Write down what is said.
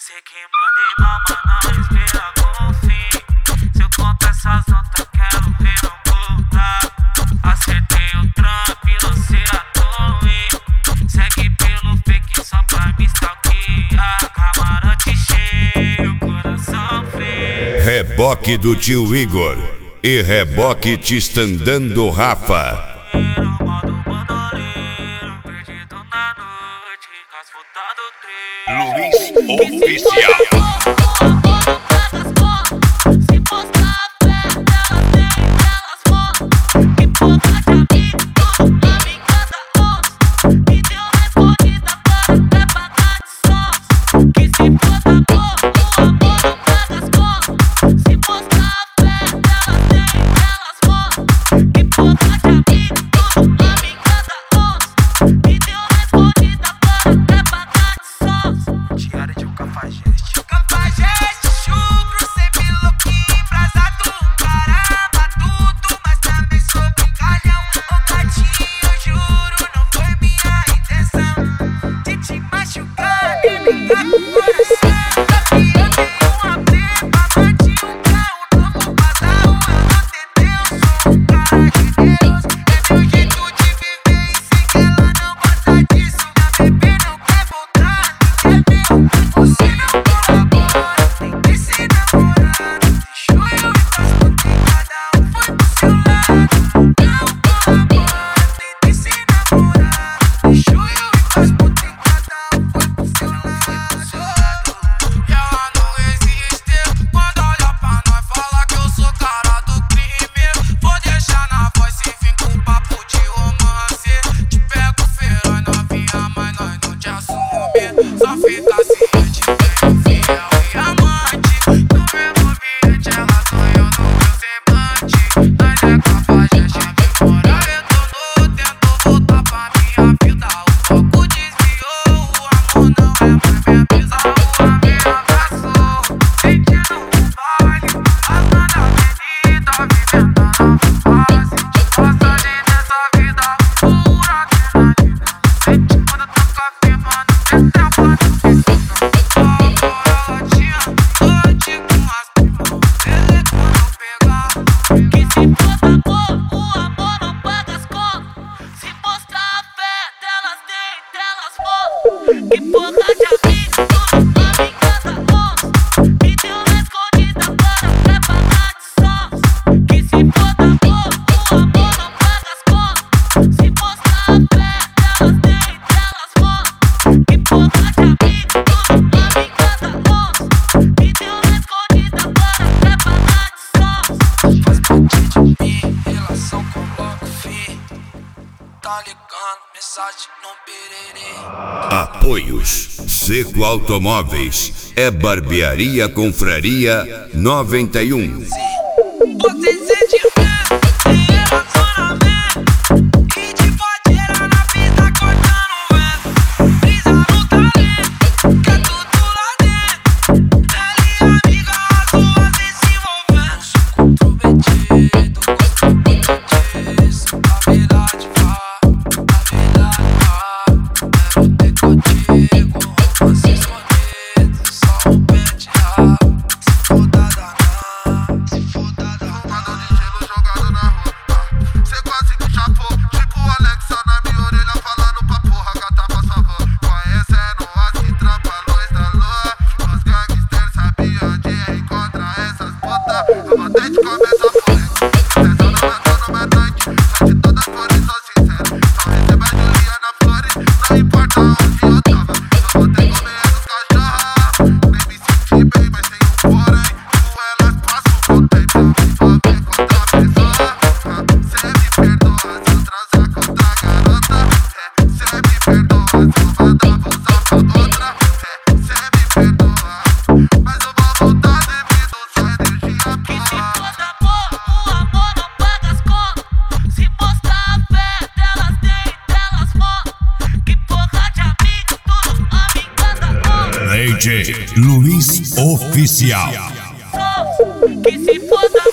Sei que mandei mal, mas não espera com fim. Se eu contar essas notas, quero ver não voltar. Acertei o trampo e lancei a torre. Segue pelo fake só pra me stalkear. Camarote cheio, coração frio. Reboque do tio Igor e reboque te estandando Rafa. Luiz Oficial. Cafajeste, chucro, sempre louquinho, embrasado, caramba, tudo, mas também sou brincalhão. Ô gatinho, eu juro, não foi minha intenção de te machucar, nem brigar com o coração. Só que eu tenho uma prima, bati um carro novo pra dar eu não tentei, eu sou um cara de Deus. É meu jeito de viver e sei que ela não gosta disso. Minha bebê não quer voltar, nem quer ver você não. Só fica ciente, bem fiel e amante. No mesmo ambiente, ela sonhou no meu semblante. Nós é cafajeste, memória retornou. Tentou voltar pra minha vida, o foco desviou. O amor não é mais minha brisa, a rua me abraçou. Sentindo um baile, passando a avenida, vivendo a nova fase de passagem dessa vida pura adrenalina. Sente quando eu toco a firma no Que porra de amigo, tudo pra mim cada voz. Me deu na escondida, agora quer pagar de sós. Que se for da boa, o amor não paga as contas. Se mostrar a fé, delas têm, delas vão. Que porra de amigo, tudo pra mim cada voz. Me deu na escondida, agora quer pagar de sós. Faz parte de mim, relação com logo fim. Tá ligando, mensagem no biriri. Apoios Seco Automóveis é Barbearia Confraria 91. Você sente medo, tem relacionamento e te pode tirar na vida cortando o vento. Brisa no talento, quer tudo lá dentro. Ela e amiga, as duas vêm se envolvendo. Sou comprometido, gosto muito disso. Na verdade, vá, na verdade, vá. Quero ter contigo, romance escondido. Só um pente rápido, se for da danada. Se for da danada. Fumador de gelo jogado na rua. Cê quase que chapou, tipo Alexa na minha orelha falando pra porra, gata faz favor. Conhecendo as que trampa a luz da lua. Os gangsters sabiam onde encontrar essas putas. Eu botei de cabeça fora. Tesão não entrou no meu tanque. Sou de todas cores, sou sincero. Só recebo a Juliana Flores, não importa onde eu tava. Só botei comer essas cachorras. Nem me senti bem, mas tem um porém. Com elas passo o tempo. Vou ver contra a pessoa. Cê me perdoa se eu transar contra a garota. Cê me perdoa se eu mandar abusar pra outra. Cê me perdoa, mas eu vou voltar devido sua energia Que se boa. for da boa, o amor não paga as contas. Se mostrar a fé, delas têm, delas vão. Que porra de amigo, tudo pra mim cada voz. DJ Luiz Oficial. Que se for da